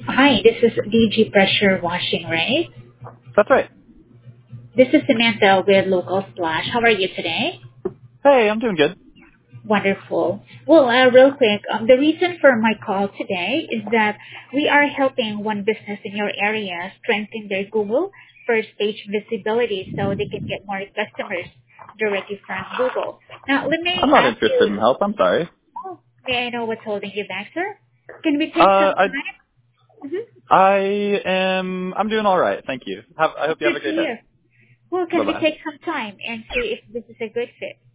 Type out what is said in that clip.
Hi, this is DG Pressure Washing, right? That's right. This is Samantha with Local Splash. How are you today? Hey, I'm doing good. Wonderful. Well, real quick, the reason for my call today is that we are helping one business in your area strengthen their Google first page visibility so they can get more customers directly from Google. Now, let me I'm not ask interested you, in help. I'm sorry. may I know what's holding you back, sir? Can we take some I time? I'm doing all right. Thank you. I hope you have Good a to great day. hear. Well, Bye can we bye. take some time and see if this is a good fit?